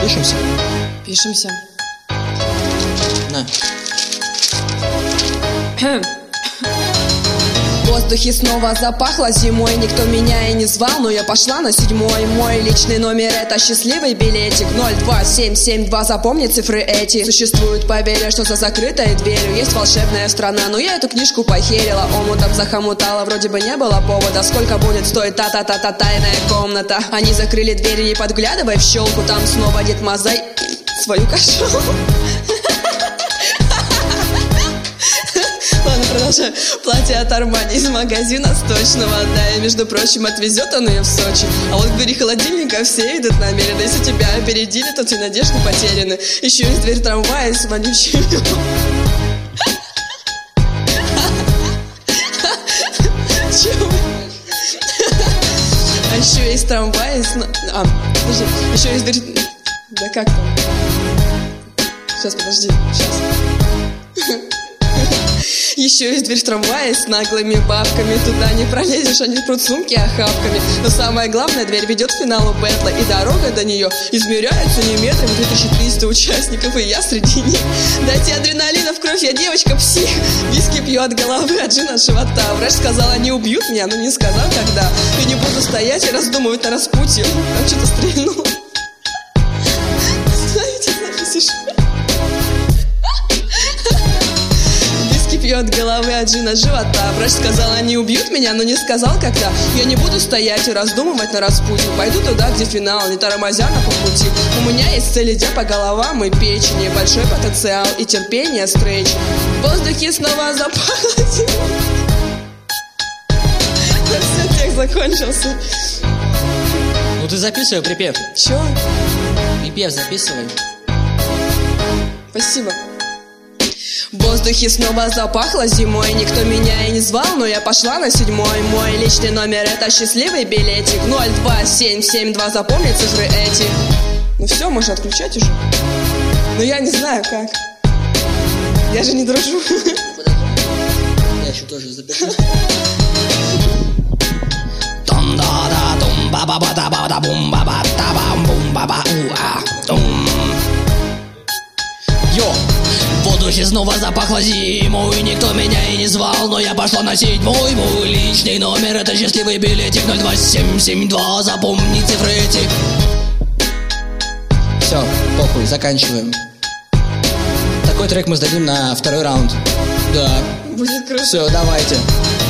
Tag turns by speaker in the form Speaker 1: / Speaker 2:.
Speaker 1: Пишемся?
Speaker 2: Пишемся.
Speaker 1: На.
Speaker 2: В воздухе снова запахло зимой. Никто меня и не звал, но я пошла на 7-й. Мой личный номер — это счастливый билетик 02772, запомни цифры эти. Существует поверье, что за закрытой дверью есть волшебная страна, но я эту книжку похерила, омутом захомутала. Вроде бы не было повода. Сколько будет стоить та-та-та-та тайная комната? Они закрыли двери, не подглядывай в щелку. Там снова Дед Мазай свою кошелку. Ладно, продолжаю. Платье от Армани из магазина сточного. Да, и, между прочим, отвезет он ее в Сочи. А вот к двери холодильника все идут намеренно. Если тебя опередили, то все надежды потеряны. Еще есть дверь трамвая с вонючей. А еще есть трамвай с... подожди. Еще есть дверь... Да как там? Сейчас, подожди. Сейчас. Еще есть дверь в трамвае с наглыми бабками. Туда не пролезешь, они прут сумки охапками. Но самое главное, дверь ведет к финалу бэтла. И дорога до нее измеряется не метрами. 2300 участников, и я среди них. Дайте адреналина в кровь, я девочка-псих. Виски пью от головы, а джин от живота. Врач сказал, они убьют меня, но не сказал когда. И не буду стоять и раздумывать на распутье. Там что-то стрельнуло. Знаете, записишь? Пьет головы, а джин от живота. Врач сказал, они убьют меня, но не сказал когда. Я не буду стоять и раздумывать на распутье. Пойду туда, где финал, не тормозя на полпути. У меня есть цель, идя по головам и печени. Большой потенциал и терпение стрейч. В воздухе снова запахло зимой. Все, текст закончился.
Speaker 1: Ну ты записывай припев.
Speaker 2: Чё?
Speaker 1: Припев записывай.
Speaker 2: Спасибо. В воздухе снова запахло зимой. Никто меня и не звал, но я пошла на 7-й. Мой личный номер — это счастливый билетик 02772, запомни цифры эти. Ну все, можно отключать уже. Но я не знаю как. Я же не дружу.
Speaker 1: Я еще тоже запишу. Йо! В воздухе снова запахло зимой. Никто меня и не звал, но я пошла на 7-й. Мой личный номер — это счастливый билетик 02772, запомни цифры эти. Все, похуй, заканчиваем. Такой трек мы сдадим на второй раунд. Да.
Speaker 2: Будет круто.
Speaker 1: Все, давайте.